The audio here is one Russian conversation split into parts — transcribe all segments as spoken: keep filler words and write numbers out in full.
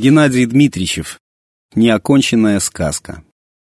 Геннадий Дмитриевич. Неоконченная сказка.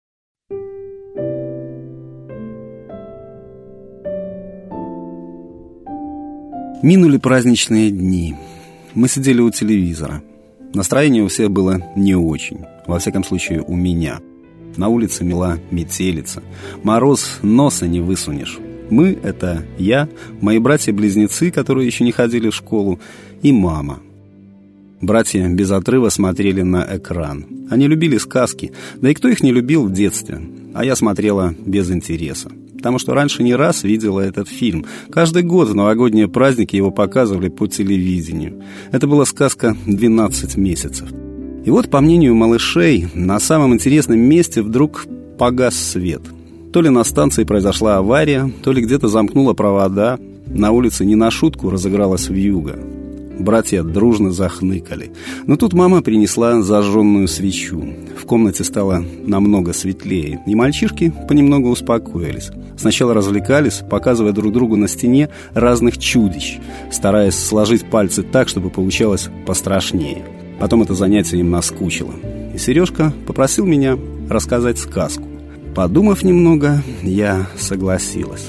Минули праздничные дни. Мы сидели у телевизора. Настроение у всех было не очень. Во всяком случае, у меня. На улице мела метелица. Мороз, носа не высунешь. Мы — это я, мои братья-близнецы, которые еще не ходили в школу, и мама. Братья без отрыва смотрели на экран. Они любили сказки, да и кто их не любил в детстве? А я смотрела без интереса, потому что раньше не раз видела этот фильм. Каждый год в новогодние праздники его показывали по телевидению. Это была сказка «двенадцать месяцев». И вот, по мнению малышей, на самом интересном месте вдруг погас свет. То ли на станции произошла авария, то ли где-то замкнула провода. На улице не на шутку разыгралась вьюга. Братья дружно захныкали. Но тут мама принесла зажженную свечу. В комнате стало намного светлее, и мальчишки понемногу успокоились. Сначала развлекались, показывая друг другу на стене разных чудищ, стараясь сложить пальцы так, чтобы получалось пострашнее. Потом это занятие им наскучило, и Сережка попросил меня рассказать сказку. Подумав немного, я согласилась.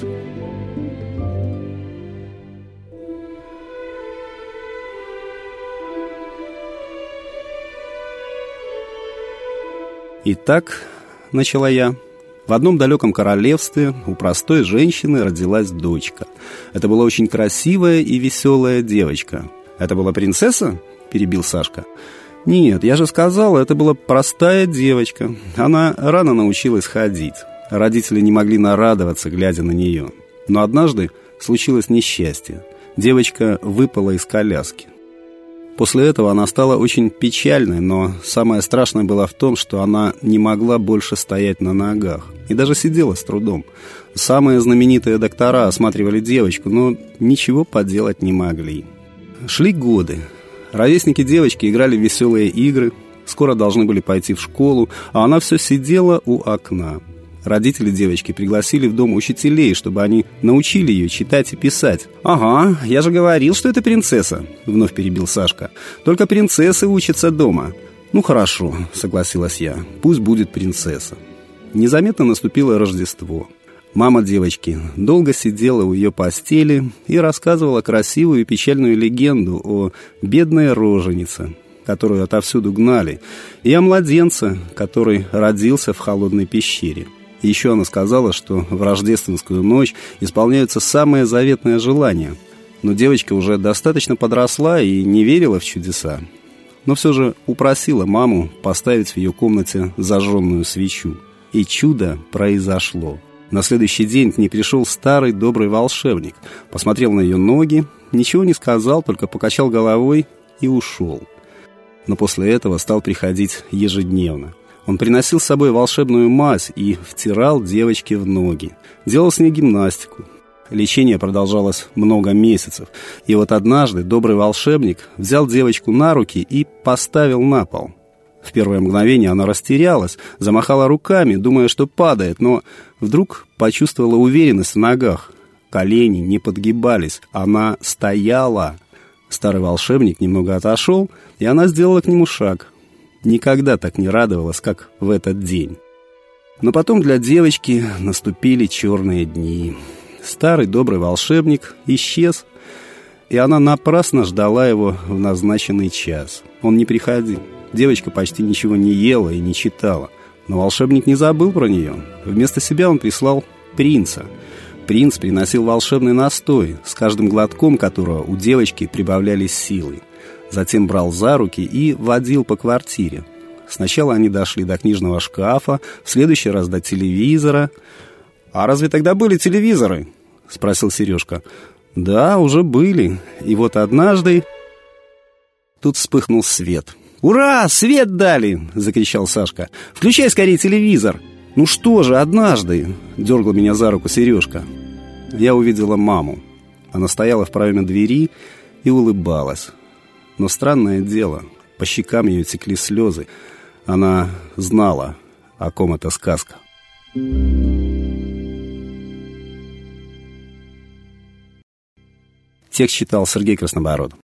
«Итак, — начала я, — в одном далеком королевстве у простой женщины родилась дочка. Это была очень красивая и веселая девочка». «Это была принцесса?» — перебил Сашка. «Нет, я же сказала, это была простая девочка. Она рано научилась ходить. Родители не могли нарадоваться, глядя на нее. Но однажды случилось несчастье. Девочка выпала из коляски. После этого она стала очень печальной, но самое страшное было в том, что она не могла больше стоять на ногах. И даже сидела с трудом. Самые знаменитые доктора осматривали девочку, но ничего поделать не могли. Шли годы. Ровесники девочки играли в веселые игры, скоро должны были пойти в школу, а она все сидела у окна. Родители девочки пригласили в дом учителей, чтобы они научили ее читать и писать. «Ага, я же говорил, что это принцесса», — вновь перебил Сашка. «Только принцессы учатся дома». «Ну хорошо», — согласилась я, — «пусть будет принцесса». Незаметно наступило Рождество. Мама девочки долго сидела у ее постели и рассказывала красивую и печальную легенду о бедной роженице, которую отовсюду гнали, и о младенце, который родился в холодной пещере. И еще она сказала, что в рождественскую ночь исполняются самые заветные желания. Но девочка уже достаточно подросла и не верила в чудеса. Но все же упросила маму поставить в ее комнате зажженную свечу. И чудо произошло. На следующий день к ней пришел старый добрый волшебник, посмотрел на ее ноги, ничего не сказал, только покачал головой и ушел. Но после этого стал приходить ежедневно. Он приносил с собой волшебную мазь и втирал девочке в ноги. Делал с ней гимнастику. Лечение продолжалось много месяцев. И вот однажды добрый волшебник взял девочку на руки и поставил на пол. В первое мгновение она растерялась, замахала руками, думая, что падает, но вдруг почувствовала уверенность в ногах. Колени не подгибались, она стояла. Старый волшебник немного отошел, и она сделала к нему шаг. Никогда так не радовалась, как в этот день. Но потом для девочки наступили черные дни. Старый добрый волшебник исчез, и она напрасно ждала его в назначенный час. Он не приходил. Девочка почти ничего не ела и не читала. Но волшебник не забыл про нее. Вместо себя он прислал принца. Принц приносил волшебный настой, с каждым глотком которого у девочки прибавлялись силы. Затем брал за руки и водил по квартире. Сначала они дошли до книжного шкафа, в следующий раз до телевизора. «А разве тогда были телевизоры?» — спросил Сережка. «Да, уже были. И вот однажды...» Тут вспыхнул свет. «Ура! Свет дали!» — закричал Сашка. «Включай скорее телевизор!» «Ну что же, однажды!» — дергал меня за руку Сережка. Я увидела маму. Она стояла в проеме двери и улыбалась. Но странное дело, по щекам ее текли слезы. Она знала, о ком эта сказка. Текст читал Сергей Краснобород.